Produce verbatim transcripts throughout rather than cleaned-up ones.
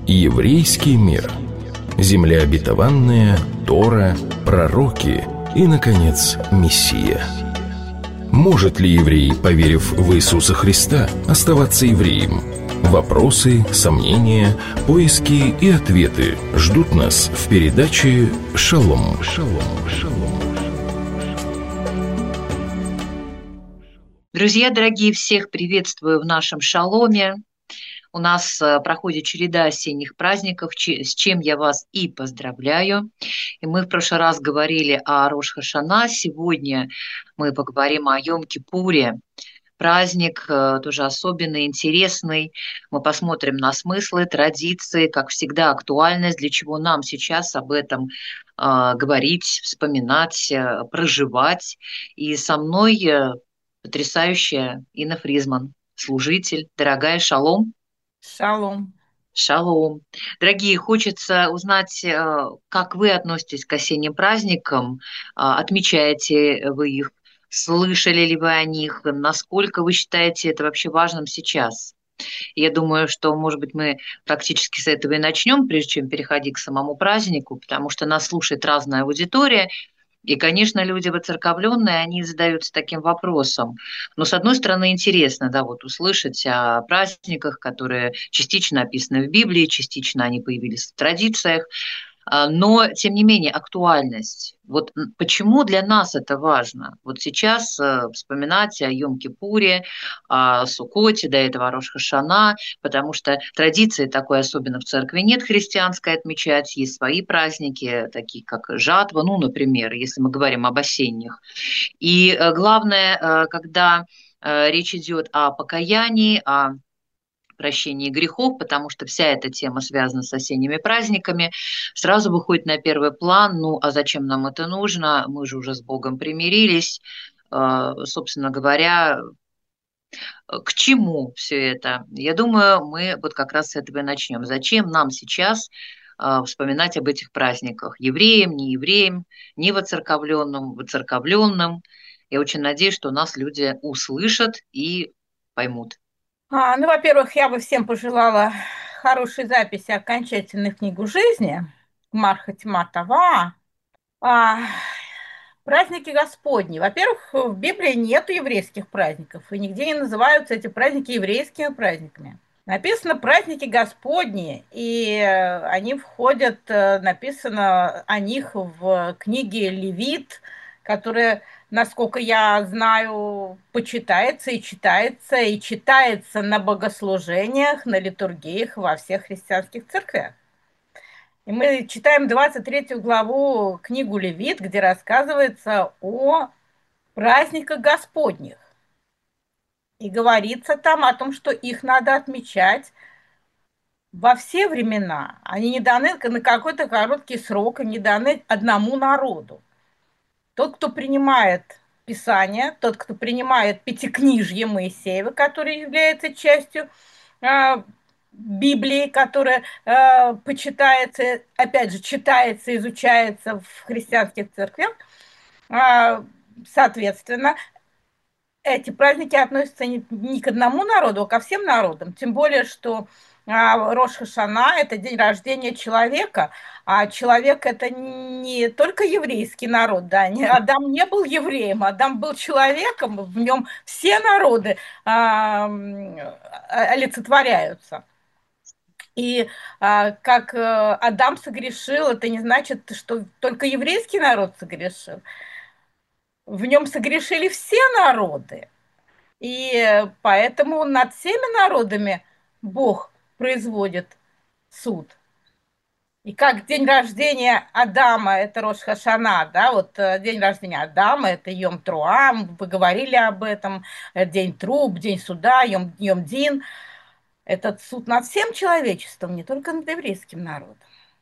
Еврейский мир. Земля обетованная, Тора, пророки и, наконец, Мессия. Может ли еврей, поверив в Иисуса Христа, оставаться евреем? Вопросы, сомнения, поиски и ответы ждут нас в передаче «Шалом». Шалом. Шалом. Друзья дорогие, всех приветствую в нашем «Шаломе». У нас проходит череда осенних праздников, с чем я вас и поздравляю. И мы в прошлый раз говорили о Рош-ха-Шана, сегодня мы поговорим о Йом-Кипуре. Праздник тоже особенный, интересный. Мы посмотрим на смыслы, традиции, как всегда, актуальность, для чего нам сейчас об этом э, говорить, вспоминать, э, проживать. И со мной э, потрясающая Инна Фризман, служитель. Дорогая, шалом. Шалом. Шалом. Дорогие, хочется узнать, как вы относитесь к осенним праздникам, отмечаете вы их, слышали ли вы о них, насколько вы считаете это вообще важным сейчас? Я думаю, что, может быть, мы практически с этого и начнем, прежде чем переходить к самому празднику, потому что нас слушает разная аудитория. И, конечно, люди воцерковленные, они задаются таким вопросом. Но, с одной стороны, интересно, да, вот услышать о праздниках, которые частично описаны в Библии, частично они появились в традициях. Но, тем не менее, актуальность. Вот почему для нас это важно? Вот сейчас вспоминать о Йом-Кипуре, о Суккоте, до этого о Рош-ха-Шана, потому что традиции такой особенно в церкви нет христианской отмечать, есть свои праздники, такие как жатва, ну, например, если мы говорим об осенних. И главное, когда речь идет о покаянии, о прощении грехов, потому что вся эта тема связана с осенними праздниками, сразу выходит на первый план, ну а зачем нам это нужно, мы же уже с Богом примирились, собственно говоря, к чему все это? Я думаю, мы вот как раз с этого и начнем. Зачем нам сейчас вспоминать об этих праздниках? Евреям, не евреям, не воцерковленным, воцерковленным. Я очень надеюсь, что нас люди услышат и поймут. А, ну, во-первых, я бы всем пожелала хорошей записи окончательной в книгу жизни Мархат Матава. А, праздники Господни. Во-первых, в Библии нет еврейских праздников, и нигде не называются эти праздники еврейскими праздниками. Написано праздники Господни, и они входят, написано о них в книге Левит, которая, насколько я знаю, почитается и читается, и читается на богослужениях, на литургиях во всех христианских церквях. И мы читаем двадцать третью главу книгу Левит, где рассказывается о праздниках Господних. И говорится там о том, что их надо отмечать во все времена. Они не даны на какой-то короткий срок, и не даны одному народу. Тот, кто принимает Писание, тот, кто принимает Пятикнижье Моисеева, которое является частью э, Библии, которая э, почитается, опять же, читается, изучается в христианских церквях, э, соответственно, эти праздники относятся не, не к одному народу, а ко всем народам. Тем более, что а, Рош-ха-Шана – это день рождения человека, а человек – это не только еврейский народ. Да? Адам не был евреем, Адам был человеком, в нем все народы а, олицетворяются. И а, как а, Адам согрешил, это не значит, что только еврейский народ согрешил. В нем согрешили все народы. И поэтому над всеми народами Бог производит суд. И как день рождения Адама – это Рош-ха-Шана, да, вот день рождения Адама – это Йом-Труа, вы говорили об этом, день труб, день суда, Йом, Йом-Дин. Этот суд над всем человечеством, не только над еврейским народом.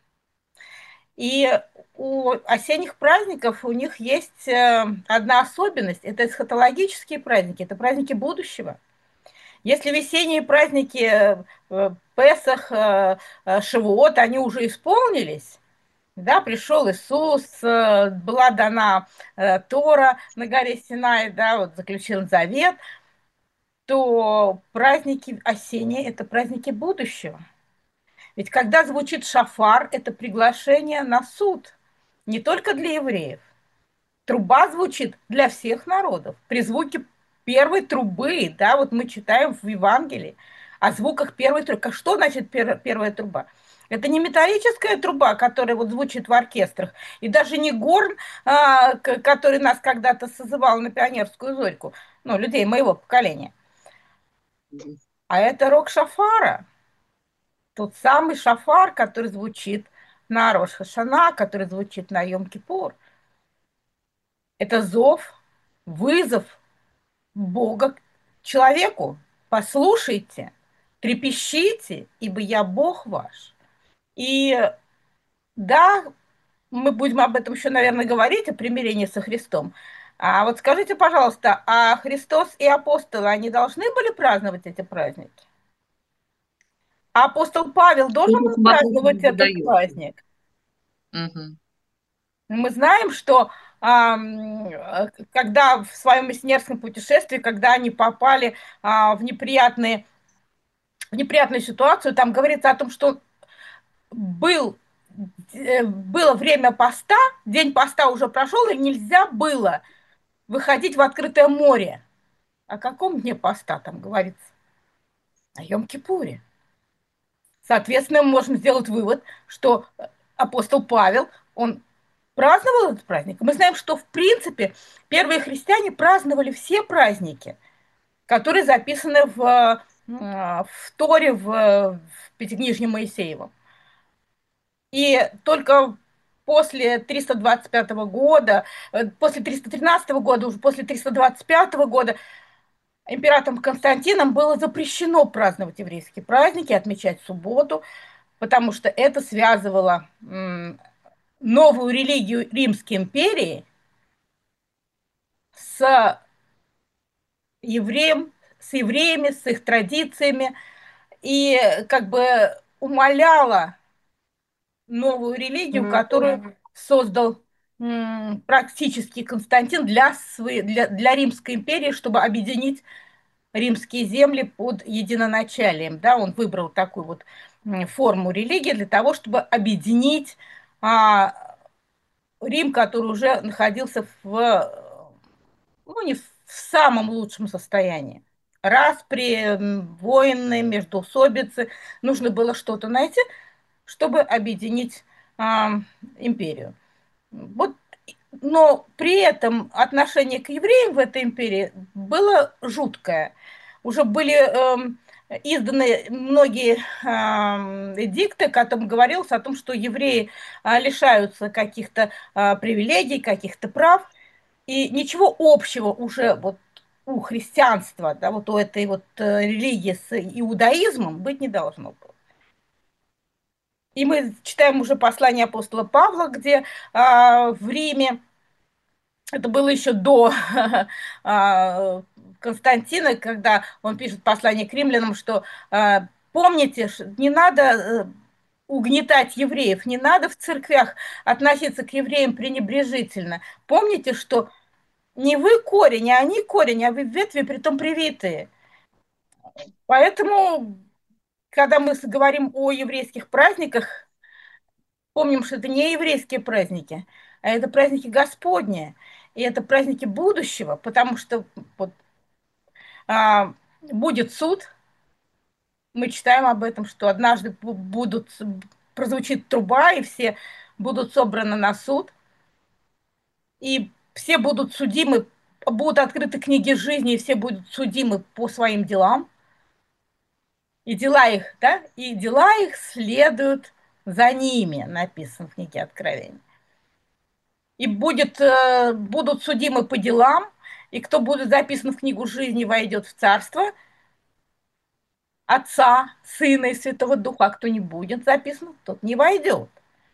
И у осенних праздников у них есть одна особенность – это эсхатологические праздники, это праздники будущего. Если весенние праздники Песах, Шавуот, они уже исполнились, да, пришел Иисус, была дана Тора на горе Синай, да, вот заключен завет, то праздники осенние – это праздники будущего. Ведь когда звучит шафар, это приглашение на суд, не только для евреев. Труба звучит для всех народов. При звуке первой трубы, да, вот мы читаем в Евангелии о звуках первой трубы. Что значит пер первая труба? Это не металлическая труба, которая вот звучит в оркестрах, и даже не горн, а, который нас когда-то созывал на пионерскую зорьку, ну, людей моего поколения. А это рог шафара, тот самый шафар, который звучит на Рош ха-Шана, который звучит на Йом-Кипур. Это зов, вызов Бога человеку. Послушайте, трепещите, ибо я Бог ваш. И да, мы будем об этом еще, наверное, говорить, о примирении со Христом. А вот скажите, пожалуйста, а Христос и апостолы, они должны были праздновать эти праздники? А апостол Павел должен был праздновать этот праздник? Угу. Мы знаем, что когда в своем миссионерском путешествии, когда они попали в неприятные, в неприятную ситуацию, там говорится о том, что был, было время поста, день поста уже прошел, и нельзя было выходить в открытое море. О каком дне поста там говорится? О Йом-Кипуре. Соответственно, мы можем сделать вывод, что апостол Павел, он праздновал этот праздник. Мы знаем, что, в принципе, первые христиане праздновали все праздники, которые записаны в, в Торе, в, в Пятикнижье Моисеевом. И только после триста двадцать пятого года, после триста тринадцатого года, уже после триста двадцать пятого года императором Константином было запрещено праздновать еврейские праздники, отмечать субботу, потому что это связывало новую религию Римской империи с евреем, с евреями, с их традициями, и как бы умаляла новую религию, которую создал практически Константин для, своей, для, для Римской империи, чтобы объединить римские земли под единоначалием. Да, он выбрал такую вот форму религии для того, чтобы объединить а, Рим, который уже находился в, ну, не в самом лучшем состоянии. Распри, войны, междоусобицы. Нужно было что-то найти, чтобы объединить а, империю. Вот, но при этом отношение к евреям в этой империи было жуткое. Уже были э, изданы многие э, эдикты, в котором говорилось о том, что евреи э, лишаются каких-то э, привилегий, каких-то прав, и ничего общего уже вот у христианства, да, вот у этой вот э, религии с иудаизмом быть не должно было. И мы читаем уже послание апостола Павла, где э, в Риме, это было еще до э, Константина, когда он пишет послание к римлянам, что э, помните, не надо угнетать евреев, не надо в церквях относиться к евреям пренебрежительно. Помните, что не вы корень, а они корень, а вы ветви, притом привитые. Поэтому, когда мы говорим о еврейских праздниках, помним, что это не еврейские праздники, а это праздники Господни. И это праздники будущего, потому что вот, а, будет суд. Мы читаем об этом, что однажды будут, прозвучит труба, и все будут собраны на суд. И все будут судимы, будут открыты книги жизни, и все будут судимы по своим делам. И дела их, да, и дела их следуют за ними, написано в книге Откровения. И будет, будут судимы по делам, и кто будет записан в книгу жизни, войдет в царство Отца, Сына и Святого Духа, а кто не будет записан, тот не войдет.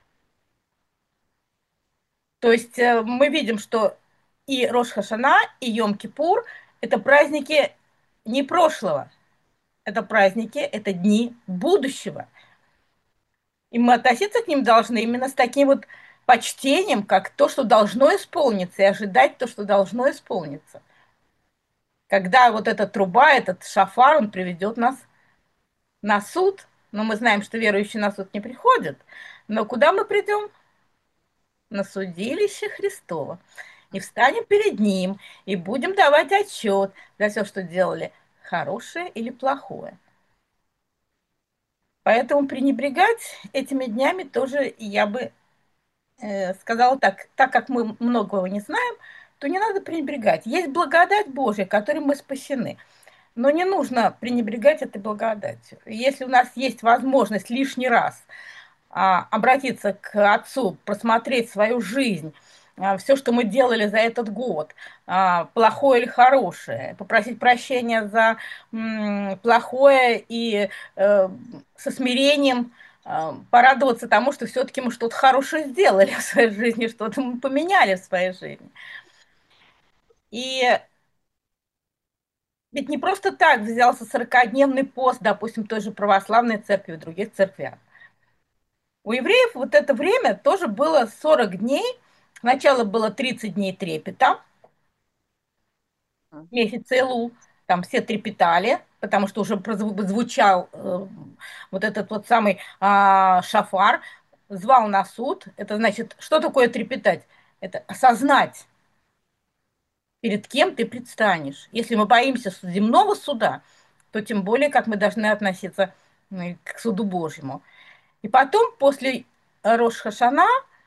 То есть мы видим, что и Рош ха-Шана, и Йом-Кипур – это праздники не прошлого, это праздники, это дни будущего. И мы относиться к ним должны именно с таким вот почтением, как то, что должно исполниться, и ожидать то, что должно исполниться. Когда вот эта труба, этот шафар, он приведет нас на суд, но мы знаем, что верующие на суд не приходят. Но куда мы придем? На судилище Христово. И встанем перед Ним, и будем давать отчет за все, что делали, хорошее или плохое. Поэтому пренебрегать этими днями тоже я бы э, сказала так, так как мы многого не знаем, то не надо пренебрегать. Есть благодать Божья, которой мы спасены. Но не нужно пренебрегать этой благодатью. Если у нас есть возможность лишний раз а, обратиться к Отцу, просмотреть свою жизнь, а, все, что мы делали за этот год, а, плохое или хорошее, попросить прощения за м, плохое и э, со смирением э, порадоваться тому, что все-таки мы что-то хорошее сделали в своей жизни, что-то мы поменяли в своей жизни. И ведь не просто так взялся сорокадневный пост, допустим, той же православной церкви и других церквях. У евреев вот это время тоже было сорок дней. Сначала было тридцать дней трепета, месяц Илу, там все трепетали, потому что уже звучал э, вот этот вот самый э, шафар, звал на суд. Это значит, что такое трепетать? Это осознать, перед кем ты предстанешь. Если мы боимся земного суда, то тем более, как мы должны относиться к суду Божьему. И потом, после Рош-Хашана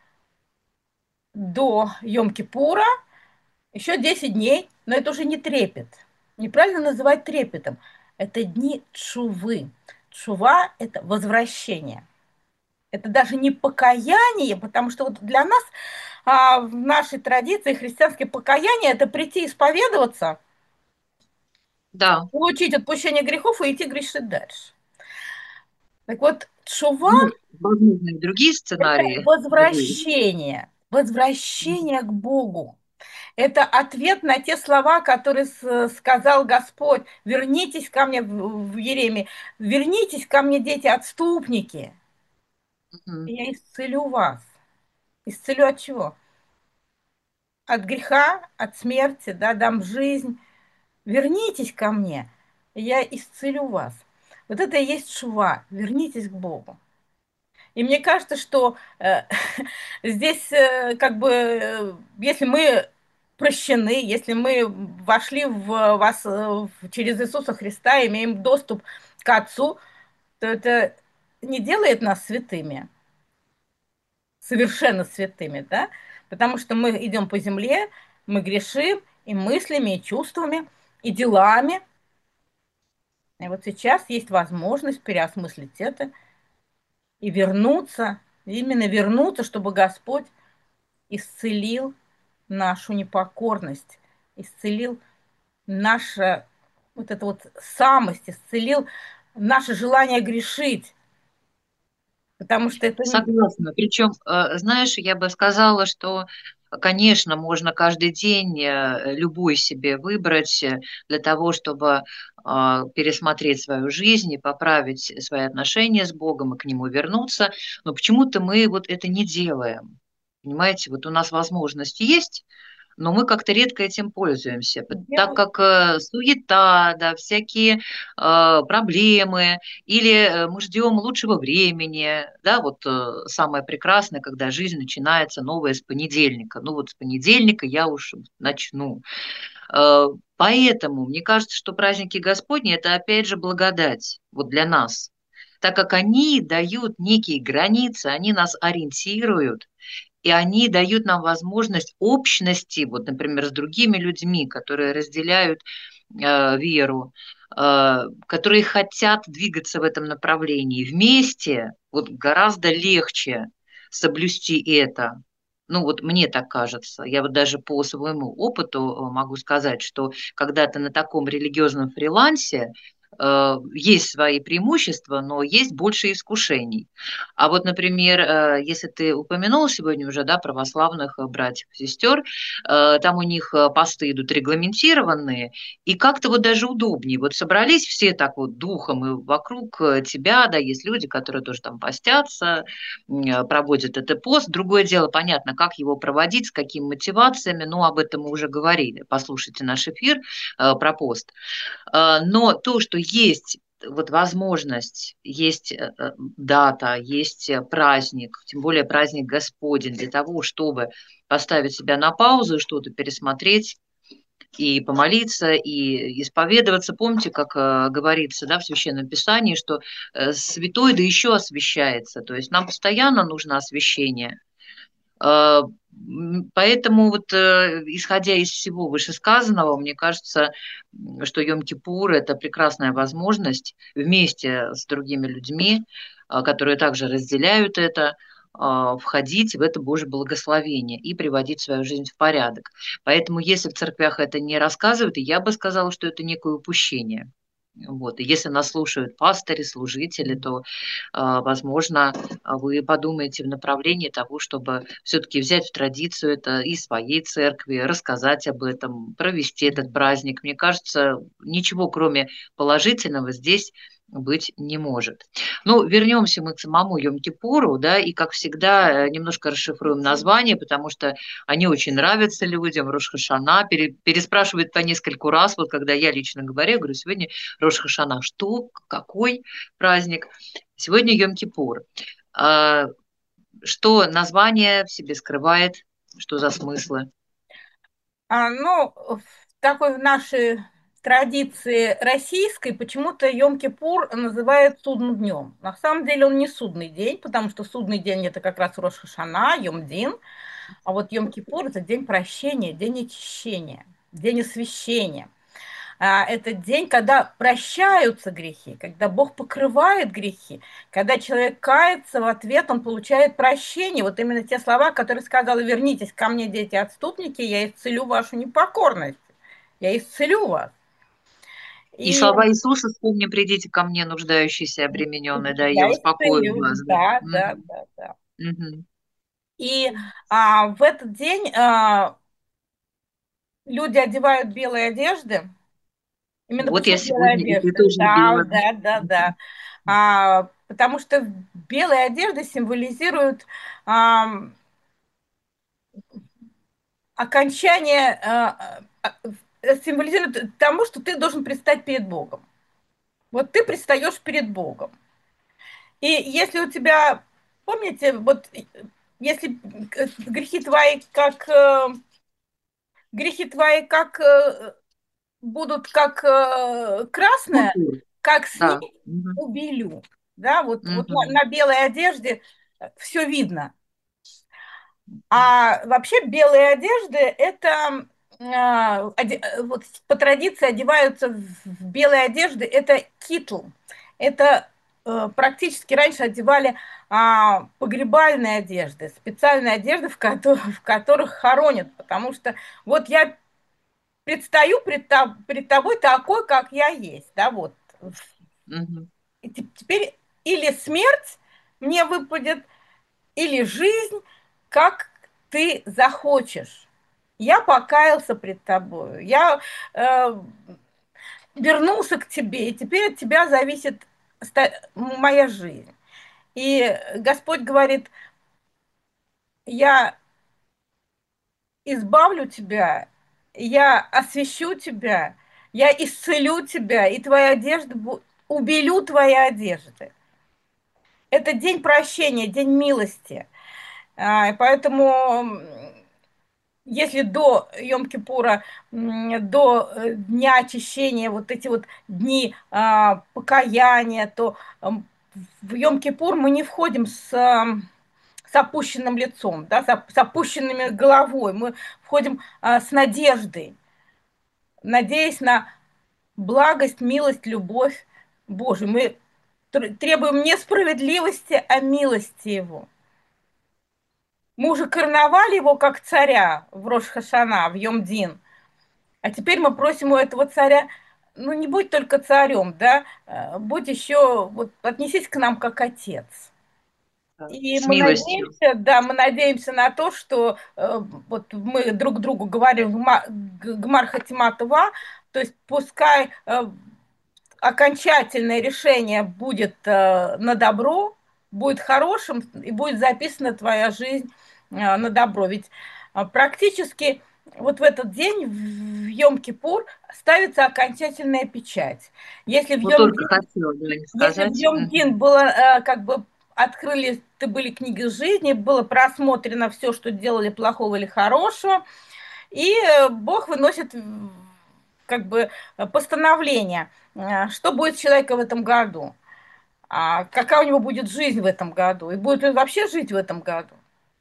до Йом-Кипура, еще десять дней, но это уже не трепет. Неправильно называть трепетом. Это дни тшувы. Тшува – это возвращение. Это даже не покаяние, потому что вот для нас а, в нашей традиции христианское покаяние – это прийти исповедоваться, Да. получить отпущение грехов и идти грешить дальше. Так вот, тшува Ну, возможны другие сценарии. это возвращение, возвращение к Богу. Это ответ на те слова, которые сказал Господь. Вернитесь ко мне в Еремии, вернитесь ко мне, дети, отступники. Угу. Я исцелю вас. Исцелю от чего? От греха, от смерти, да, дам жизнь. Вернитесь ко мне, я исцелю вас. Вот это и есть шува. Вернитесь к Богу. И мне кажется, что э, здесь э, как бы, э, если мы прощены, если мы вошли в вас э, через Иисуса Христа, имеем доступ к Отцу, то это не делает нас святыми, совершенно святыми, да? Потому что мы идем по земле, мы грешим и мыслями, и чувствами, и делами. И вот сейчас есть возможность переосмыслить это и вернуться, именно вернуться, чтобы Господь исцелил нашу непокорность, исцелил нашу вот эту вот самость, исцелил наше желание грешить. Потому что это... Согласна. Причем, знаешь, я бы сказала, что, конечно, можно каждый день любой себе выбрать для того, чтобы пересмотреть свою жизнь и поправить свои отношения с Богом и к Нему вернуться. Но почему-то мы вот это не делаем. Понимаете, вот у нас возможность есть, но мы как-то редко этим пользуемся, так как э, суета, да, всякие э, проблемы, или мы ждем лучшего времени, да, вот э, самое прекрасное, когда жизнь начинается новая с понедельника, ну вот с понедельника я уж начну. Э, поэтому мне кажется, что праздники Господни – это опять же благодать вот для нас, так как они дают некие границы, они нас ориентируют, и они дают нам возможность общности, вот, например, с другими людьми, которые разделяют э, веру, э, которые хотят двигаться в этом направлении. Вместе вот гораздо легче соблюсти это. Ну вот мне так кажется. Я вот даже по своему опыту могу сказать, что когда ты на таком религиозном фрилансе, есть свои преимущества, но есть больше искушений. А вот, например, если ты упомянул сегодня уже, да, православных братьев и сестер, там у них посты идут регламентированные, и как-то вот даже удобнее. Вот собрались все так вот духом, и вокруг тебя, да, есть люди, которые тоже там постятся, проводят этот пост. Другое дело, понятно, как его проводить, с какими мотивациями, ну, об этом мы уже говорили. Послушайте наш эфир про пост. Но то, что есть вот возможность, есть э, э, дата, есть э, праздник, тем более праздник Господень, для того, чтобы поставить себя на паузу, что-то пересмотреть и помолиться, и исповедоваться. Помните, как э, говорится, да, в Священном Писании, что э, святой да еще освящается. То есть нам постоянно нужно освящение. Э, Поэтому вот, э, исходя из всего вышесказанного, мне кажется, что Йом-Кипур – это прекрасная возможность вместе с другими людьми, а, которые также разделяют это, а, входить в это Божье благословение и приводить свою жизнь в порядок. Поэтому если в церквях это не рассказывают, я бы сказала, что это некое упущение. Вот. И если нас слушают пастыри, служители, то, а, возможно, вы подумаете в направлении того, чтобы все-таки взять в традицию это и своей церкви, рассказать об этом, провести этот праздник. Мне кажется, ничего кроме положительного здесь быть не может. Ну, вернемся мы к самому Йом-Кипуру, да, и, как всегда, э, немножко расшифруем название, потому что они очень нравятся людям. Рош ха-Шана пере, переспрашивают по нескольку раз, вот когда я лично говорю, я говорю, сегодня Рош ха-Шана, что, какой праздник? Сегодня Йом-Кипур. А, что название в себе скрывает, что за смыслы? А, ну, в такой в нашей традиции российской почему-то Йом-Кипур называют судным днем. На самом деле он не судный день, потому что судный день это как раз Рош ха-Шана, Йом-Дин, а вот Йом-Кипур это день прощения, день очищения, день освящения. А, это день, когда прощаются грехи, когда Бог покрывает грехи, когда человек кается, в ответ он получает прощение. Вот именно те слова, которые сказала: вернитесь ко мне, дети отступники, я исцелю вашу непокорность, я исцелю вас. И И слова Иисуса вспомни, придите ко мне, нуждающиеся, обремененные, да, и я я успокою исцелю, вас. Да, да, да, мгм. да, да. Мгм. И а, в этот день а, люди одевают белые одежды. Именно Вот я почему белая сегодня их и одежда? тоже Да, надела. да, да, да. А, потому что белая одежда символизирует а, окончание, а, а, символизирует тому, что ты должен предстать перед Богом. Вот ты предстаешь перед Богом. И если у тебя, помните, вот если грехи твои как э, грехи твои как э, будут как э, красное, Культура. как Да. снег, Мгм. убелю. Да, вот, вот на, Мгм. на белой одежде все видно. А вообще белые одежды это а, оде- вот по традиции одеваются в белые одежды. Это китл. Это э, практически раньше одевали а, погребальные одежды, специальные одежды, в, ко- в которых хоронят, потому что вот я предстаю пред, тоб- пред тобой такой, как я есть, да, вот. Мгм. И те- теперь или смерть мне выпадет, или жизнь, как ты захочешь. Я покаялся пред тобою, я э, вернулся к тебе, и теперь от тебя зависит ста- моя жизнь. И Господь говорит: я избавлю тебя, я освящу тебя, я исцелю тебя, и твоя одежда, бу- убелю твои одежды. Это день прощения, день милости. А, и поэтому, если до Йом-Кипура, до э, дня очищения, вот эти вот дни а, покаяния, то ам, в Йом-Кипур мы не входим с, ам, с опущенным лицом, да, с, оп- с опущенными головой. Мы входим а, с надеждой, надеясь на благость, милость, любовь Божию. Мы тр- требуем не справедливости, а милости Его. Мы уже короновали его как царя в Рош Хашана, в Йом-Дин. А теперь мы просим у этого царя: ну не будь только царем, да, э, будь еще, вот отнесись к нам как отец. Да. И С мы милостью. надеемся, да, мы надеемся на то, что э, вот мы друг другу говорим Гма- Г- Гмар Хатима Това, то есть пускай э, окончательное решение будет э, на добро, будет хорошим и будет записана твоя жизнь э, на добро. Ведь э, практически вот в этот день, в Йом-Кипур, ставится окончательная печать. Если в Вот только Йом-Дин, хотела, да, не если в сказать. Йом-Дин Мгм. было, э, как бы, открыли, ты были книги жизни, было просмотрено все, что делали плохого или хорошего, и э, Бог выносит как бы постановление, э, что будет с человеком в этом году, а какая у него будет жизнь в этом году, и будет он вообще жить в этом году,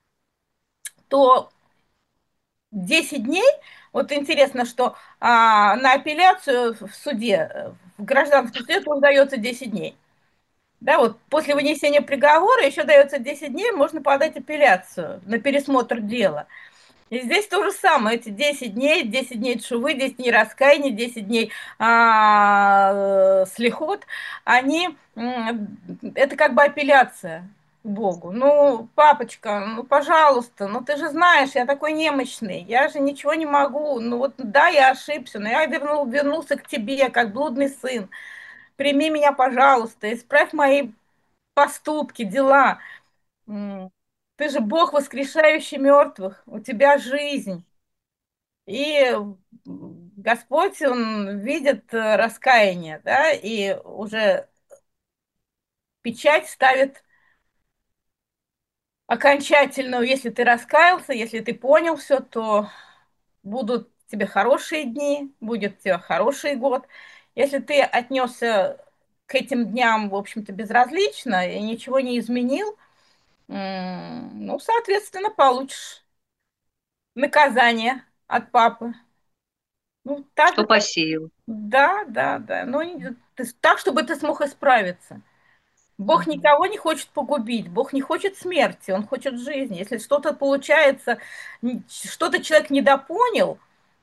то десять дней, вот интересно, что а, на апелляцию в суде, э, в гражданском суде тоже дается десять дней. Да, вот после вынесения приговора еще дается десять дней, можно подать апелляцию на пересмотр дела. И здесь то же самое, эти десять дней, десять дней тшувы, десять дней раскаяния, десять дней а, слихот, они, это как бы апелляция к Богу. Ну, папочка, ну, пожалуйста, ну, ты же знаешь, я такой немощный, я же ничего не могу, ну, вот, да, я ошибся, но я вернул, вернулся к тебе, как блудный сын, прими меня, пожалуйста, исправь мои поступки, дела. Ты же Бог, воскрешающий мертвых, у тебя жизнь. И Господь, Он видит э, раскаяние, да, и уже печать ставит окончательную, если ты раскаялся, если ты понял все, то будут тебе хорошие дни, будет тебе хороший год. Если ты отнесся к этим дням, в общем-то, безразлично и ничего не изменил, ну, соответственно, получишь наказание от папы. Ну, так же, Что как... посеял. Да, да, да. Ну, не- ты- так, чтобы ты смог исправиться. Бог Мгм. никого не хочет погубить, Бог не хочет смерти, Он хочет жизни. Если что-то получается, н- что-то человек недопонял,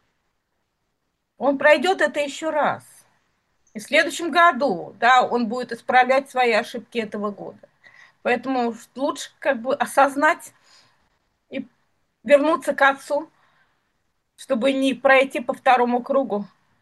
он пройдет это еще раз. И в следующем году, да, он будет исправлять свои ошибки этого года. Поэтому лучше как бы осознать и вернуться к Отцу, чтобы не пройти по второму кругу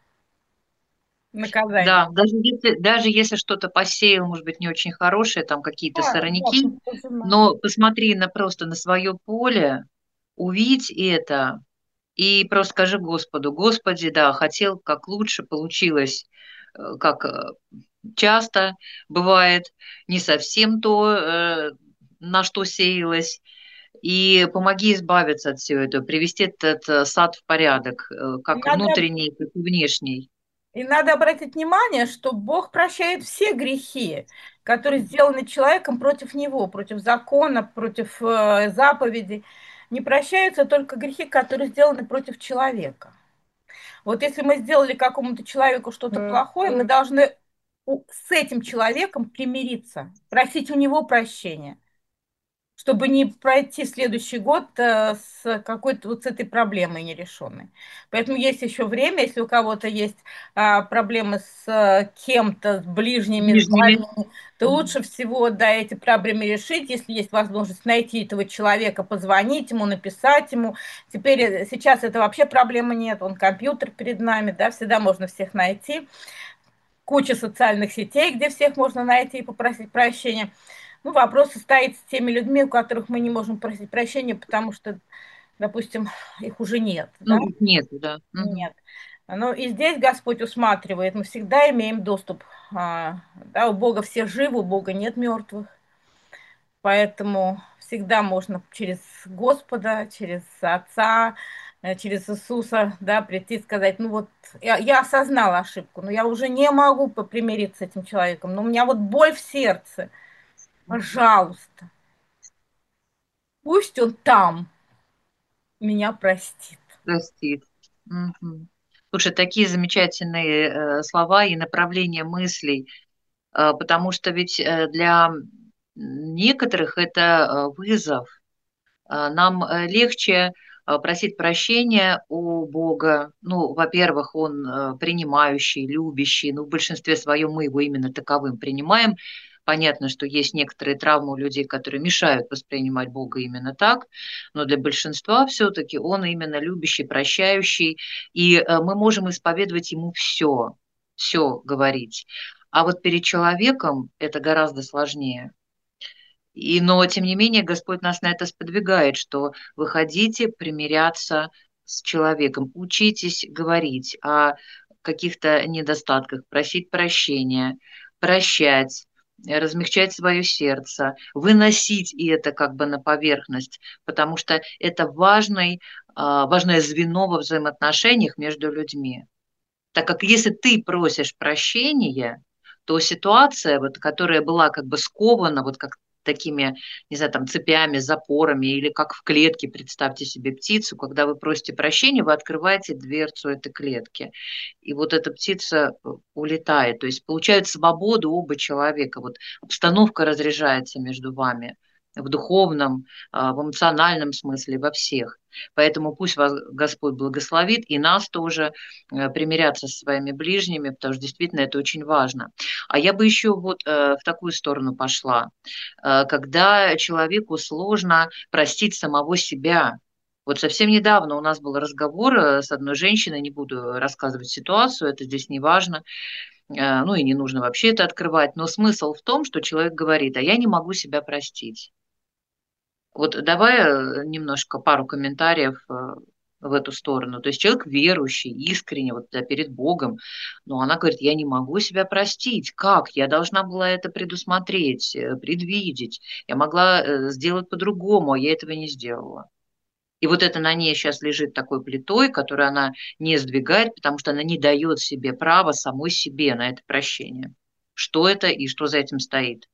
наказания. Да, даже если, даже если что-то посеял, может быть, не очень хорошее, там какие-то Да, да, сорняки, пожимаю. но посмотри на просто на свое поле, увидь это и просто скажи Господу: Господи, да, хотел как лучше, получилось, э, как э, часто бывает, не совсем то, э, на что сеялось, и помоги избавиться от всего этого, привести этот э, сад в порядок, э, И как надо внутренний, так и внешний. И надо обратить внимание, что Бог прощает все грехи, которые сделаны человеком против него, против закона, против э, заповедей. Не прощаются только грехи, которые сделаны против человека. Вот если мы сделали какому-то человеку что-то плохое, мы должны у- с этим человеком примириться, просить у него прощения, чтобы не пройти следующий год э, с какой-то вот с этой проблемой нерешенной. Поэтому есть еще время, если у кого-то есть а, проблемы с э, кем-то, с ближними, с Ближними. дальними, то лучше всего, да, эти проблемы решить, если есть возможность найти этого человека, позвонить ему, написать ему. Теперь, э, сейчас это вообще проблемы нет, он компьютер перед нами, да, всегда можно всех найти. Куча социальных сетей, где всех можно найти и попросить прощения. Ну, вопрос состоит с теми людьми, у которых мы не можем просить прощения, потому что, допустим, их уже нет, Ну, да? их нету, да. Мгм. Нет. Ну, и здесь Господь усматривает, мы всегда имеем доступ, а, да, у Бога все живы, у Бога нет мертвых, поэтому всегда можно через Господа, через Отца, э, через Иисуса, да, прийти и сказать, ну вот, я, я осознала ошибку, но я уже не могу попримириться с этим человеком, но у меня вот боль в сердце, пожалуйста, пусть он там меня простит. Простит. Мгм. Слушай, такие замечательные э, слова и направления мыслей, э, потому что ведь э, для некоторых это э, вызов. А, Нам э, легче э, просить прощения у Бога. Ну, во-первых, Он э, принимающий, любящий. Ну, в большинстве своем мы его именно таковым принимаем. Понятно, что есть некоторые травмы у людей, которые мешают воспринимать Бога именно так, но для большинства все-таки Он именно любящий, прощающий, и э, мы можем исповедовать Ему все, все говорить. А вот перед человеком это гораздо сложнее. И, но, тем не менее, Господь нас на это сподвигает, что выходите примиряться с человеком, учитесь говорить о каких-то недостатках, просить прощения, прощать, э, размягчать свое сердце, выносить и это как бы на поверхность, потому что это важный, а, важное звено во взаимоотношениях между людьми. Так как если ты просишь прощения, то ситуация, вот, которая была как бы скована вот как такими, не знаю, там цепями, запорами или как в клетке, представьте себе птицу, когда вы просите прощения, вы открываете дверцу этой клетки, и вот эта птица э, улетает, то есть получают свободу оба человека, вот обстановка разряжается между вами в духовном, а, в эмоциональном смысле, во всех. Поэтому пусть вас Господь благословит и нас тоже э, примиряться со своими ближними, потому что действительно это очень важно. А я бы еще вот э, в такую сторону пошла, э, когда человеку сложно простить самого себя. Вот совсем недавно у нас был разговор э, с одной женщиной, не буду рассказывать ситуацию, это здесь не важно, э, ну и не нужно вообще это открывать, но смысл в том, что человек говорит, а я не могу себя простить. Вот давай э, немножко пару комментариев э, в эту сторону. То есть человек верующий, искренне, вот да, перед Богом, но она говорит, я не могу себя простить. Как? Я должна была это предусмотреть, э, предвидеть. Я могла э, сделать по-другому, а я этого не сделала. И вот это на ней сейчас лежит такой плитой, которую она не сдвигает, потому что она не дает себе права самой себе на это прощение. Что это и что за этим стоит?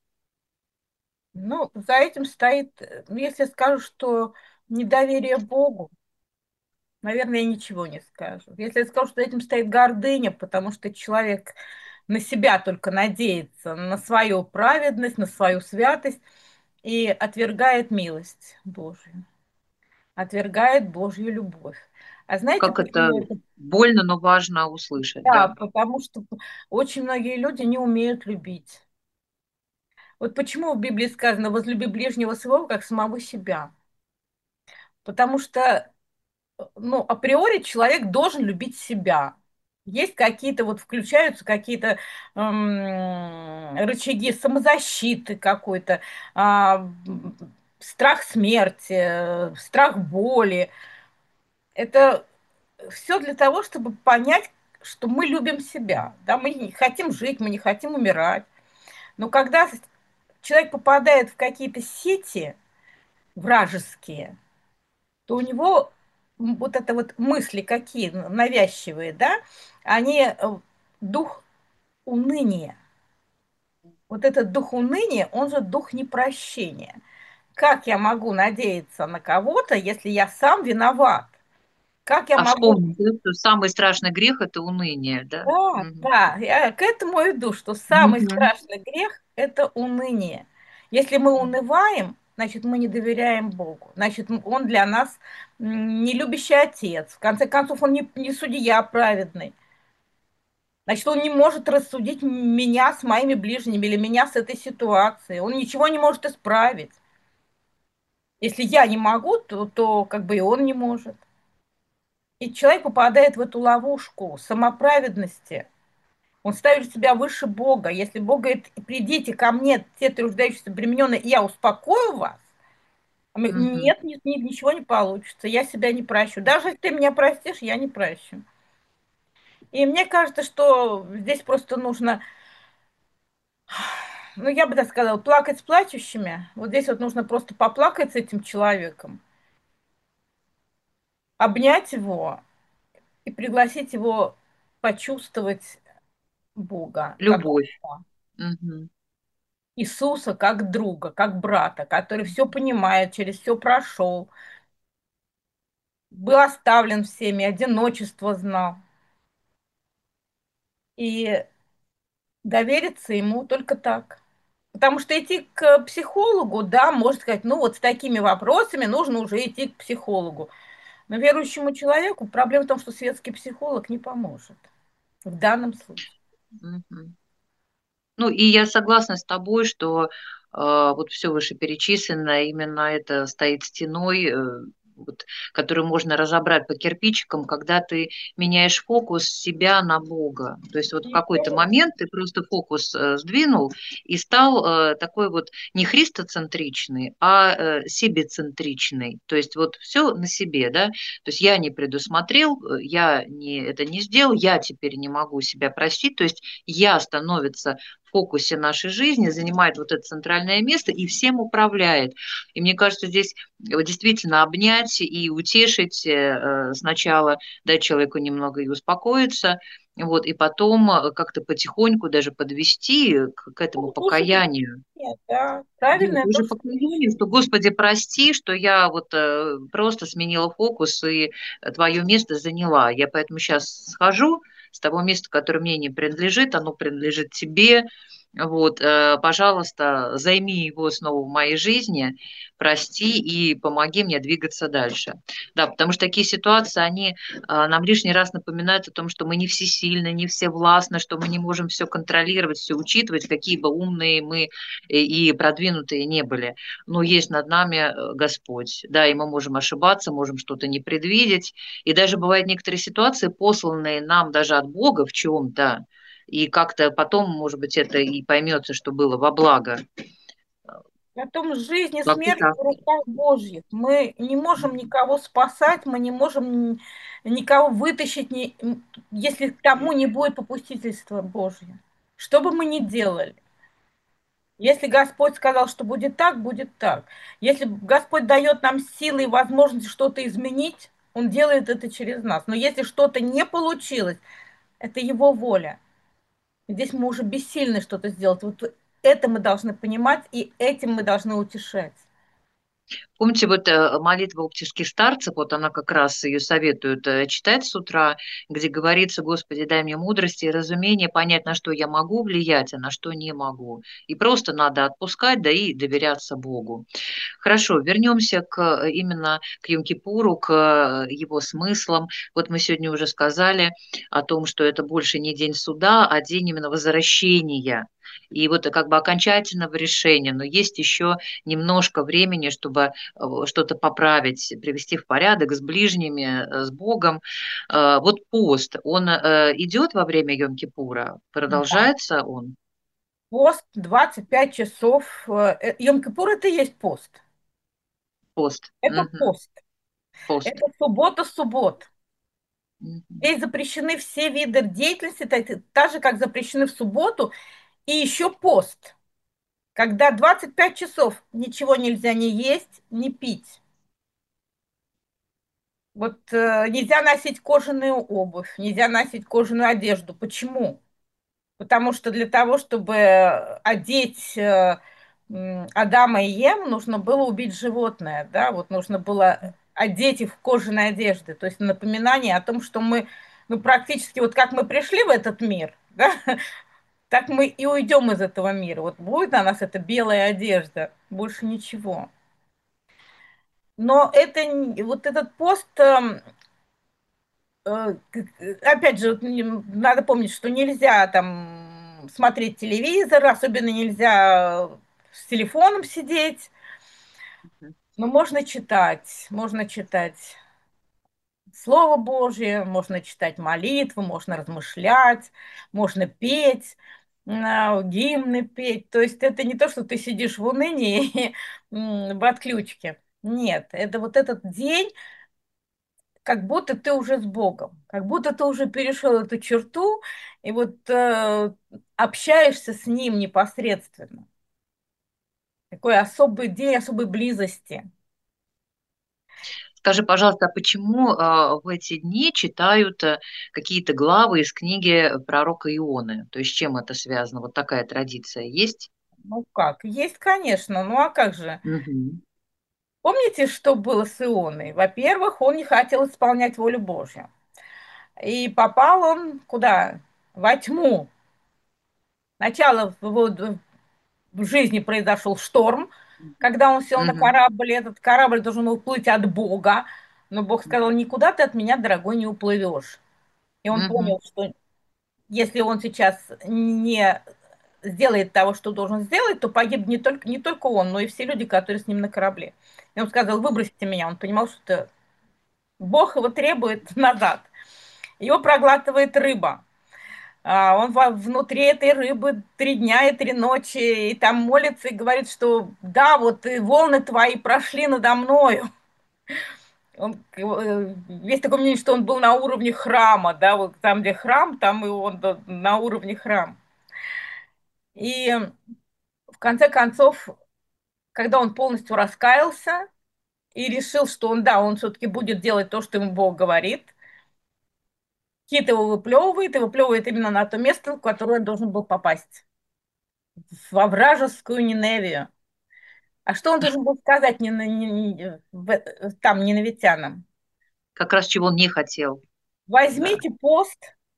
Ну, за этим стоит, э, ну, если я скажу, что недоверие Богу, наверное, я ничего не скажу. Если я скажу, что за этим стоит гордыня, потому что человек на себя только надеется, на свою праведность, на свою святость и отвергает милость Божью, отвергает Божью любовь. А знаете, Как это почему это? больно, но важно услышать, Да, да. потому что очень многие люди не умеют любить. Вот почему в Библии сказано «возлюби ближнего своего, как самого себя». Потому что, ну, априори человек должен любить себя. Есть какие-то, вот включаются какие-то м, рычаги самозащиты какой-то, а, м, страх смерти, э, страх боли. Это все для того, чтобы понять, что мы любим себя. Да, мы не хотим жить, мы не хотим умирать. Но когда человек попадает в какие-то сети вражеские, то у него вот это вот мысли какие навязчивые, да, они э, дух уныния. Вот этот дух уныния, он же дух непрощения. Как я могу надеяться на кого-то, если я сам виноват? Как я А могу... вспомни, да, что самый страшный грех – это уныние, да? Да, Мгм. да, я к этому иду, что самый Мгм. страшный грех – это уныние. Если мы унываем, значит, мы не доверяем Богу. Значит, Он для нас не любящий отец. В конце концов, Он не, не судья праведный. Значит, Он не может рассудить меня с моими ближними или меня с этой ситуацией. Он ничего не может исправить. Если я не могу, то, то как бы и Он не может. И человек попадает в эту ловушку самоправедности. Он ставит себя выше Бога. Если Бог говорит, придите ко мне, те труждающиеся обремененные, и я успокою вас, а мы, Мгм. нет, нет, нет, ничего не получится, я себя не прощу. Даже если ты меня простишь, я не прощу. И мне кажется, что здесь просто нужно, ну, я бы так сказала, плакать с плачущими. Вот здесь вот нужно просто поплакать с этим человеком, обнять его и пригласить его почувствовать Бога, как Любовь. Мгм. Иисуса как друга, как брата, который все понимает, через все прошел, был оставлен всеми, одиночество знал. И довериться ему только так. Потому что идти к психологу, да, можно сказать, ну вот с такими вопросами нужно уже идти к психологу. Но верующему человеку проблема в том, что светский психолог не поможет в данном случае. Мгм. Ну, и я согласна с тобой, что э, вот все вышеперечисленное, именно это стоит стеной. э, вот, который можно разобрать по кирпичикам, когда ты меняешь фокус с себя на Бога. То есть вот в какой-то момент ты просто фокус э, сдвинул и стал э, такой вот не христоцентричный, а э, себецентричный. То есть вот все на себе, да. То есть я не предусмотрел, э, я не, это не сделал, я теперь не могу себя простить. То есть я становится в фокусе нашей жизни, занимает вот это центральное место и всем управляет. И мне кажется, здесь вот действительно обнять и утешить э, сначала, дать человеку немного и успокоиться, вот, и потом э, как-то потихоньку даже подвести к, к этому Ну, тоже покаянию. нет, да, Да, правильно то, тоже что покаянию, что, Господи, прости, что я вот э, просто сменила фокус и твое место заняла. Я поэтому сейчас схожу с того места, которое мне не принадлежит, оно принадлежит тебе. Вот, э, пожалуйста, займи его снова в моей жизни, прости и помоги мне двигаться дальше. Да, потому что такие ситуации, они э, нам лишний раз напоминают о том, что мы не всесильны, не всевластны, что мы не можем все контролировать, все учитывать, какие бы умные мы и и продвинутые не были. Но есть над нами э, Господь. Да, и мы можем ошибаться, можем что-то не предвидеть. И даже бывают некоторые ситуации, посланные нам даже от Бога в чем-то, и как-то потом, может быть, это и поймется, что было во благо. о том, жизнь и Как-то смерть так. в руках Божьих. Мы не можем никого спасать, мы не можем никого вытащить, ни- если к тому не будет попустительства Божье. Что бы мы ни делали. Если Господь сказал, что будет так, будет так. Если Господь дает нам силы и возможность что-то изменить, Он делает это через нас. Но если что-то не получилось, это Его воля. Здесь мы уже бессильны что-то сделать. Вот это мы должны понимать, и этим мы должны утешать. Помните, вот э, молитва оптических старцев, вот она как раз ее советует э, читать с утра, где говорится: Господи, дай мне мудрости и разумение понять, на что я могу влиять, а на что не могу. И просто надо отпускать, да и доверяться Богу. Хорошо, вернемся к э, именно к Йом-Кипуру, к э, его смыслам. Вот мы сегодня уже сказали о том, что это больше не день суда, а день именно возвращения. И вот как бы окончательного решения, но есть еще немножко времени, чтобы э, что-то поправить, привести в порядок с ближними, э, с Богом. Э, Вот пост, он э, идет во время Йом-Кипура? Да. Продолжается он? Пост двадцать пять часов. э, Йом-Кипур – это и есть пост. Пост. Это Мгм. пост. Пост. Это суббота-суббот. Мгм. Здесь запрещены все виды деятельности, так, так же, как запрещены в субботу. И еще пост, когда двадцать пять часов ничего нельзя не есть, не пить. Вот э, нельзя носить кожаную обувь, нельзя носить кожаную одежду. Почему? Потому что для того, чтобы одеть э, м, Адама и Еву, нужно было убить животное, да, вот нужно было одеть их в кожаные одежды, то есть напоминание о том, что мы, ну, практически вот как мы пришли в этот мир, да, так мы и уйдем из этого мира. Вот будет на нас эта белая одежда, больше ничего. Но это, н- вот этот пост, эм, э, к- опять же, вот не- надо помнить, что нельзя там смотреть телевизор, особенно нельзя с телефоном сидеть, но можно читать, можно читать Слово Божье, можно читать молитвы, можно размышлять, можно петь, а, гимны петь. То есть это не то, что ты сидишь в унынии м, в отключке. Нет, это вот этот день, как будто ты уже с Богом, как будто ты уже перешел эту черту и вот э, общаешься с Ним непосредственно. Такой особый день, особой близости. Скажи, пожалуйста, а почему а, в эти дни читают а, какие-то главы из книги пророка Ионы? То есть с чем это связано? Вот такая традиция есть? Ну как? Есть, конечно. Ну а как же? Мгм. Помните, что было с Ионой? Во-первых, он не хотел исполнять волю Божью. И попал он куда? Во тьму. Сначала в его в жизни произошел шторм, когда он сел на Мгм. корабль. Этот корабль должен уплыть от Бога. Но Бог сказал: никуда ты от меня, дорогой, не уплывешь. И он Мгм. понял, что если он сейчас не сделает того, что должен сделать, то погиб не только, не только он, но и все люди, которые с ним на корабле. И он сказал, выбросьте меня. Он понимал, что это Бог его требует назад. Его проглатывает рыба. А он внутри этой рыбы три дня и три ночи, и там молится и говорит, что да, вот и волны твои прошли надо мною. Он, э, есть такое мнение, что он был на уровне храма, да, вот там, где храм, там и он на уровне храма. И в конце концов, когда он полностью раскаялся и решил, что он, да, он все-таки будет делать то, что ему Бог говорит, кит его выплевывает, и выплевывает именно на то место, в которое он должен был попасть, во вражескую Ниневию. А что он должен был сказать не, не, не, в, там, ниневитянам? Как раз чего он не хотел. Возьмите да. пост,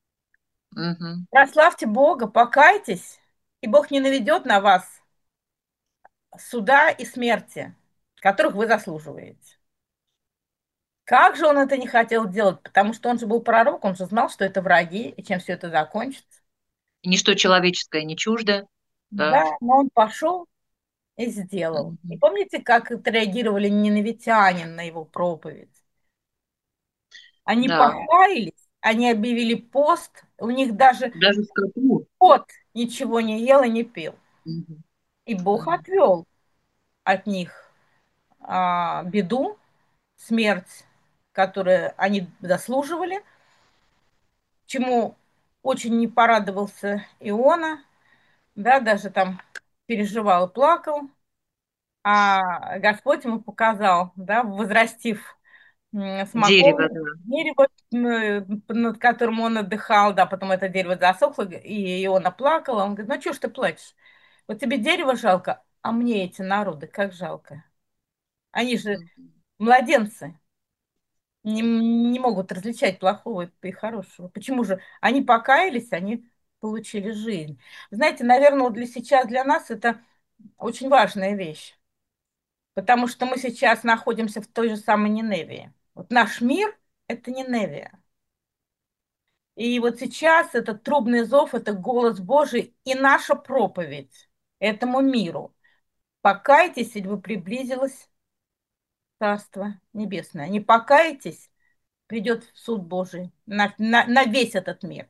угу. прославьте Бога, покайтесь, и Бог не наведет на вас суда и смерти, которых вы заслуживаете. Как же он это не хотел делать? Потому что он же был пророк, он же знал, что это враги, и чем все это закончится. И ничто человеческое не чуждо. Да, да но он пошел и сделал. Угу. И помните, как отреагировали ниневитяне на его проповедь? Они да. покаялись, они объявили пост, у них даже, даже кот ничего не ел и не пил. Угу. И Бог угу. отвел от них а, беду, смерть, которую они заслуживали, чему очень не порадовался Иона, да, даже там переживал и плакал, а Господь ему показал, да, возрастив смоковницу, дерево, дерево, над которым он отдыхал, да, потом это дерево засохло, и Иона плакала, он говорит, ну что ж ты плачешь? Вот тебе дерево жалко, а мне эти народы как жалко? Они же младенцы, не, не могут различать плохого и хорошего. Почему же? Они покаялись, они получили жизнь. Знаете, наверное, вот для сейчас, для нас это очень важная вещь. Потому что мы сейчас находимся в той же самой Ниневии. Вот наш мир – это Ниневия. И вот сейчас этот трубный зов – это голос Божий и наша проповедь этому миру. Покайтесь, ведь вы приблизилось Царство Небесное. Не покайтесь, придет суд Божий на, на, на весь этот мир.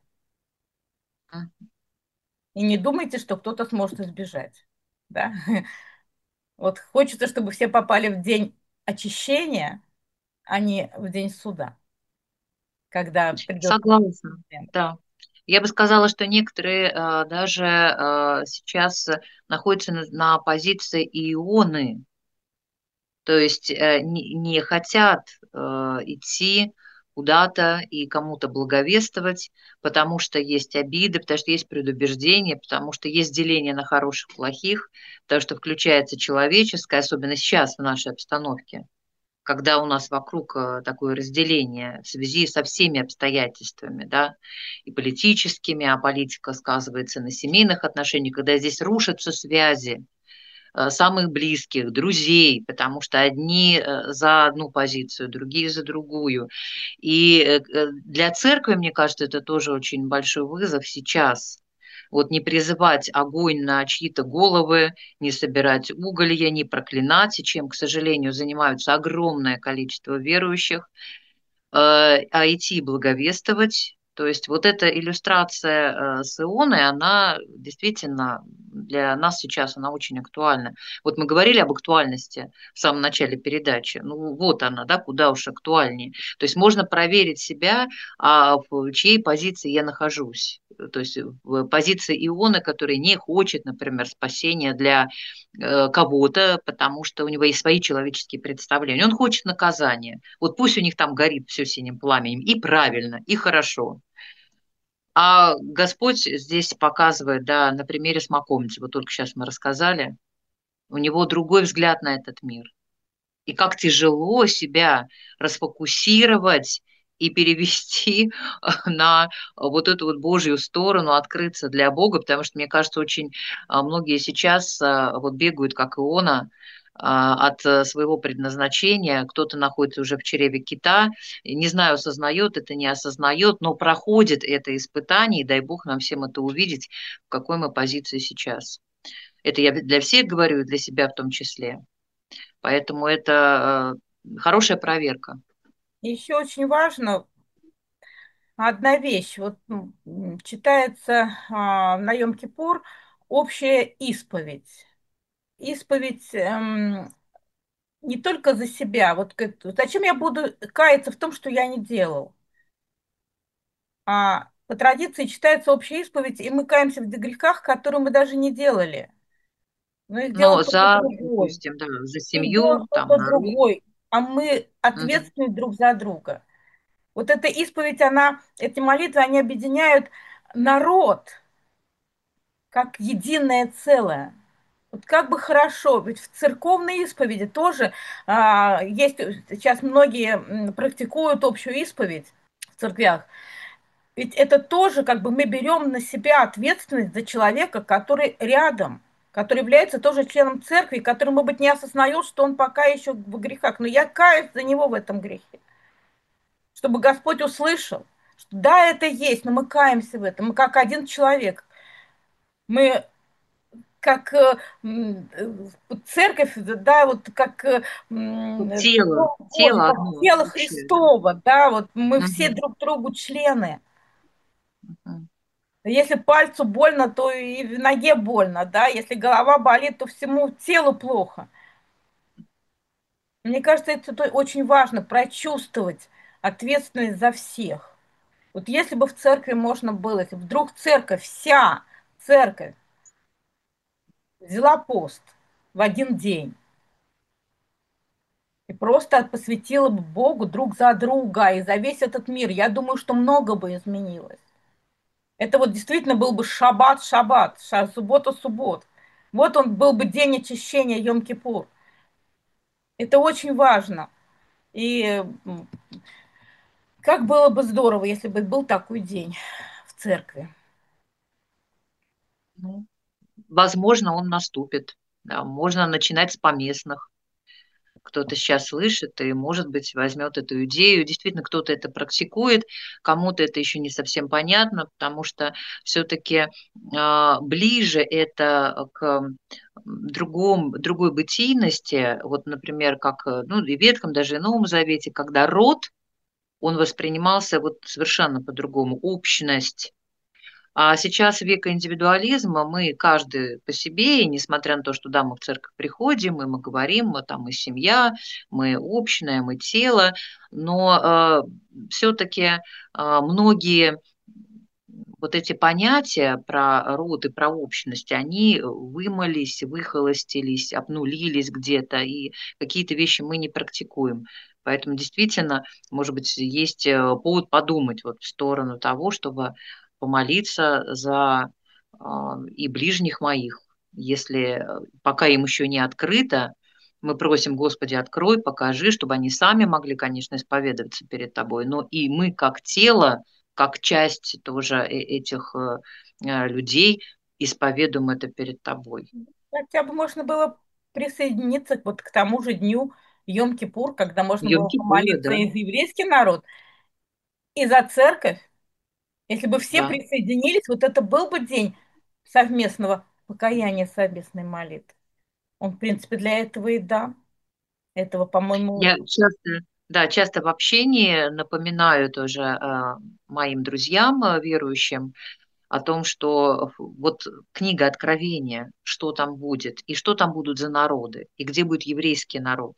И не думайте, что кто-то сможет избежать. Да? Вот хочется, чтобы все попали в день очищения, а не в день суда. Когда придет... Согласна, да. Я бы сказала, что некоторые э, даже э, сейчас находятся на, на позиции Ионы, то есть э, не, не хотят э, идти куда-то и кому-то благовествовать, потому что есть обиды, потому что есть предубеждения, потому что есть деление на хороших и плохих, потому что включается человеческое, особенно сейчас в нашей обстановке, когда у нас вокруг такое разделение в связи со всеми обстоятельствами, да, и политическими, а политика сказывается на семейных отношениях, когда здесь рушатся связи самых близких, друзей, потому что одни за одну позицию, другие за другую. И для церкви, мне кажется, это тоже очень большой вызов сейчас. Вот не призывать огонь на чьи-то головы, не собирать уголья, не проклинать, чем, к сожалению, занимаются огромное количество верующих, а идти благовествовать. То есть вот эта иллюстрация с Ионой, она действительно для нас сейчас она очень актуальна. Вот мы говорили об актуальности в самом начале передачи. Ну вот она, да, куда уж актуальнее. То есть можно проверить себя, а в чьей позиции я нахожусь. То есть в позиции Ионы, который не хочет, например, спасения для кого-то, потому что у него есть свои человеческие представления. Он хочет наказания. Вот пусть у них там горит все синим пламенем. И правильно, и хорошо. А Господь здесь показывает, да, на примере смоковницы, вот только сейчас мы рассказали, у него другой взгляд на этот мир. И как тяжело себя расфокусировать и перевести на вот эту вот Божью сторону, открыться для Бога, потому что, мне кажется, очень многие сейчас вот бегают, как Иона, а, от э, своего предназначения, кто-то находится уже в чреве кита, и не знаю, осознает это, не осознает, но проходит это испытание, и дай бог нам всем это увидеть, в какой мы позиции сейчас. Это я для всех говорю, и для себя в том числе. Поэтому это э, хорошая проверка. Еще очень важно одна вещь. Вот м, читается а, на Йом-Кипур общая исповедь. Исповедь эм, не только за себя. Вот как- зачем я буду каяться в том, что я не делал? А по традиции читается общая исповедь, и мы каемся в грехах, которые мы даже не делали. Но их делал Но кто-то за, другой. допустим, да, за Их делал семью, там, кто-то народ. другой. А мы Мгм. ответственны друг за друга. Вот эта исповедь, она, эти молитвы, они объединяют народ как единое целое. Вот как бы хорошо, ведь в церковной исповеди тоже а, есть, сейчас многие м, практикуют общую исповедь в церквях. Ведь это тоже как бы мы берем на себя ответственность за человека, который рядом, который является тоже членом церкви, который, может быть, не осознает, что он пока еще в грехах. Но я каюсь за него в этом грехе, чтобы Господь услышал, что да, это есть, но мы каемся в этом, мы как один человек. Мы как э, э, церковь, да, вот как э, Как м, тело, Дом Божий, тело как одно, тело общее, да. Христово, да, вот мы все Мгм. друг другу члены. Мгм. Если пальцу больно, то и в ноге больно, да, если голова болит, то всему телу плохо. Мне кажется, это то- очень важно, прочувствовать ответственность за всех. Вот если бы в церкви можно было, если вдруг церковь, вся церковь взяла пост в один день и просто посвятила бы Богу друг за друга и за весь этот мир, я думаю, что много бы изменилось. Это вот действительно был бы шаббат, шаббат, ша- суббота, суббот. Вот он был бы день очищения, Йом-Кипур. Это очень важно. И м, как было бы здорово, если бы был такой день в церкви. Ну, возможно, он наступит. Да, можно начинать с поместных. Кто-то сейчас слышит и, может быть, возьмет эту идею. Действительно, кто-то это практикует, кому-то это еще не совсем понятно, потому что все-таки ближе это к м, другом, другой бытийности. Вот, например, как э, ну, и в Ветхом, даже и Новом Завете, когда род, он воспринимался вот совершенно по-другому, общность. А сейчас век индивидуализма, мы каждый по себе, и несмотря на то, что да, мы в церковь приходим, и мы говорим, мы там мы семья, мы община, мы тело, но э, все-таки э, многие вот эти понятия про род и про общность, они вымылись, выхолостились, обнулились где-то, и какие-то вещи мы не практикуем. Поэтому действительно, может быть, есть э, повод подумать вот в сторону того, чтобы помолиться за а, и ближних моих. Если э, пока им еще не открыто, мы просим, Господи, открой, покажи, чтобы они сами могли, конечно, исповедоваться перед Тобой, но и мы как тело, как часть тоже э- этих э, э, людей исповедуем это перед Тобой. Хотя бы можно было присоединиться вот к тому же дню Йом-Кипур, когда можно было Йом-Кипуры, помолиться да, и за еврейский народ, и за церковь. Если бы все да. присоединились, вот это был бы день совместного покаяния, совместной молитвы. Он, в принципе, для этого и да. Этого, Я по-моему, часто, да, часто в общении напоминаю тоже э, моим друзьям э, верующим о том, что вот книга Откровения, что там будет, и что там будут за народы, и где будет еврейский народ.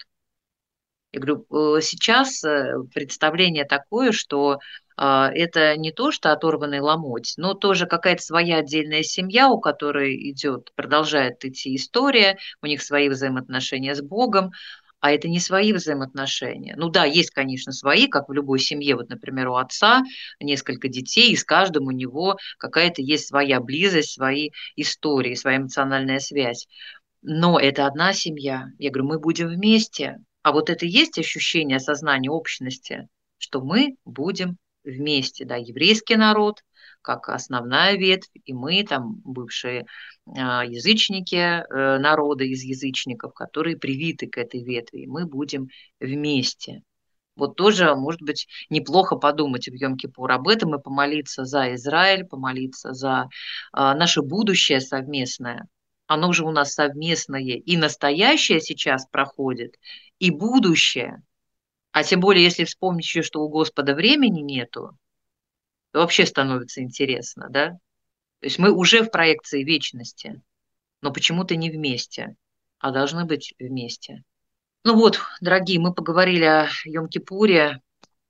Я говорю, э, сейчас э, представление такое, что а, это не то, что оторванный ломоть, но тоже какая-то своя отдельная семья, у которой идет, продолжает идти история, у них свои взаимоотношения с Богом, а это не свои взаимоотношения. Ну да, есть, конечно, свои, как в любой семье. Вот, например, у отца несколько детей, и с каждым у него какая-то есть своя близость, свои истории, своя эмоциональная связь. Но это одна семья. Я говорю, мы будем вместе. А вот это и есть ощущение осознания общности, что мы будем вместе, да, еврейский народ, как основная ветвь, и мы, там, бывшие язычники, народы из язычников, которые привиты к этой ветви, мы будем вместе. Вот тоже, может быть, неплохо подумать в Йом-Кипур об этом и помолиться за Израиль, помолиться за наше будущее совместное. Оно же у нас совместное, и настоящее сейчас проходит, и будущее. А тем более, если вспомнить еще, что у Господа времени нету, то вообще становится интересно, да? То есть мы уже в проекции вечности, но почему-то не вместе, а должны быть вместе. Ну вот, дорогие, мы поговорили о Йом-Кипуре.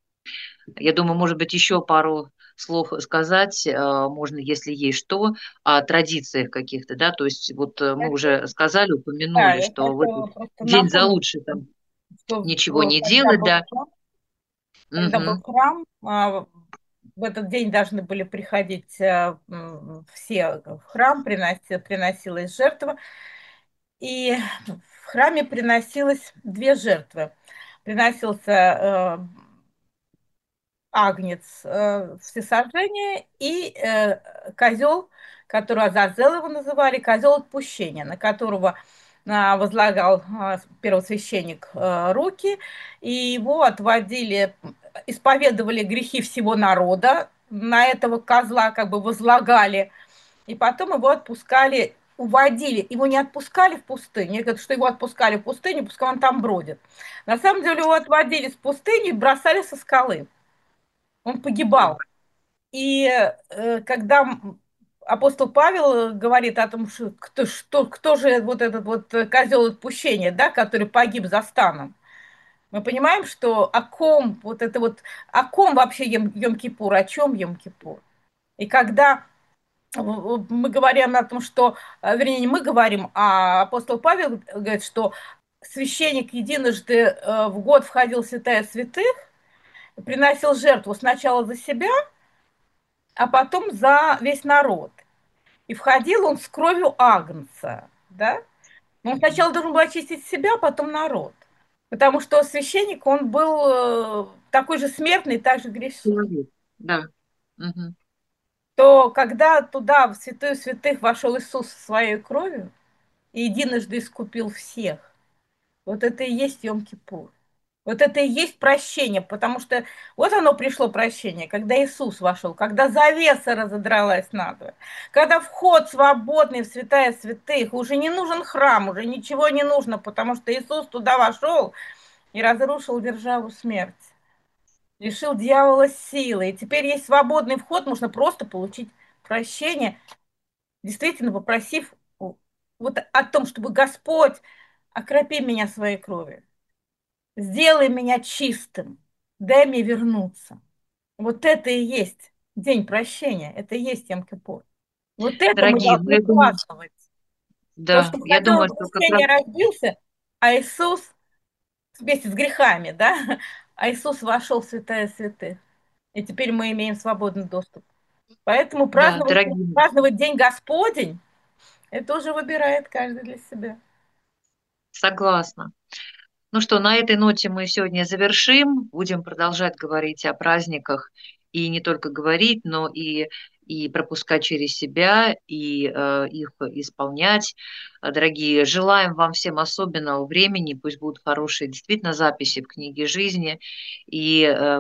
Я думаю, может быть, еще пару слов сказать можно, если есть что, о традициях каких-то, да, то есть вот мы уже сказали, упомянули, Да, что в этот день за лучше там ничего не делать, да. Когда был храм, в этот день должны были приходить все в храм, приносилась жертва, и в храме приносилось две жертвы. Приносился агнец всесожжения и козел, который Азазел его называли, козел отпущения, на которого возлагал первосвященник руки, и его отводили, исповедовали грехи всего народа, на этого козла как бы возлагали, и потом его отпускали, уводили. Его не отпускали в пустыню. Говорят, что его отпускали в пустыню, пускай он там бродит. На самом деле его отводили с пустыни и бросали со скалы. Он погибал. И э, когда апостол Павел говорит о том, что кто, что, кто же вот этот вот козел отпущения, да, который погиб за станом, мы понимаем, что о ком вот это вот, о ком вообще Йом-Кипур, о чем Йом-Кипур. И когда мы говорим о том, что, вернее, не мы говорим, а апостол Павел говорит, что священник единожды в год входил в святая святых, приносил жертву сначала за себя, а потом за весь народ. И входил он с кровью агнца, да? Он сначала должен был очистить себя, а потом народ. Потому что священник, он был такой же смертный, так же грешный. Да. Угу. То когда туда, в святую святых, вошел Иисус своей кровью и единожды искупил всех, вот это и есть Йом-Кипур. Вот это и есть прощение, потому что вот оно пришло прощение, когда Иисус вошел, когда завеса разодралась надвое, когда вход свободный в святая святых, уже не нужен храм, уже ничего не нужно, потому что Иисус туда вошел и разрушил державу смерти, лишил дьявола силы, и теперь есть свободный вход, можно просто получить прощение, действительно попросив вот о том, чтобы Господь окропи меня своей кровью. Сделай меня чистым, дай мне вернуться. Вот это и есть день прощения, это и есть Йом-Кипур. Вот это Дорогие, мы должны праздновать. Да, Потому что я думаю, что что прощение раз... родился, а Иисус вместе с грехами, да, а Иисус вошел в святая святых. И теперь мы имеем свободный доступ. Поэтому праздновать, да, дорогие... праздновать День Господень, это уже выбирает каждый для себя. Согласна. Ну что, на этой ноте мы сегодня завершим. Будем продолжать говорить о праздниках. И не только говорить, но и, и пропускать через себя, и э, их исполнять. Дорогие, желаем вам всем особенного времени. Пусть будут хорошие действительно записи в книге жизни. И э,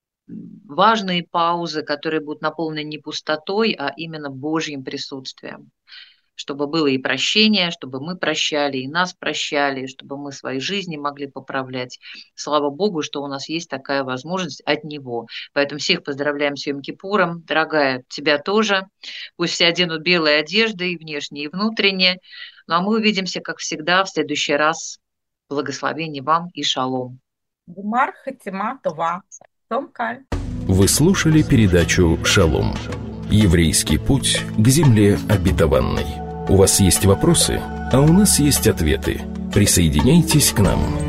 важные паузы, которые будут наполнены не пустотой, а именно Божьим присутствием. Чтобы было и прощение, чтобы мы прощали, и нас прощали, чтобы мы свои жизни могли поправлять. Слава Богу, что у нас есть такая возможность от Него. Поэтому всех поздравляем с Йом-Кипуром. Дорогая, тебя тоже. Пусть все оденут белые одежды, и внешние, и внутренние. Ну а мы увидимся, как всегда, в следующий раз. Благословений вам и шалом. Вы слушали передачу «Шалом». Еврейский путь к земле обетованной. У вас есть вопросы, а у нас есть ответы. Присоединяйтесь к нам.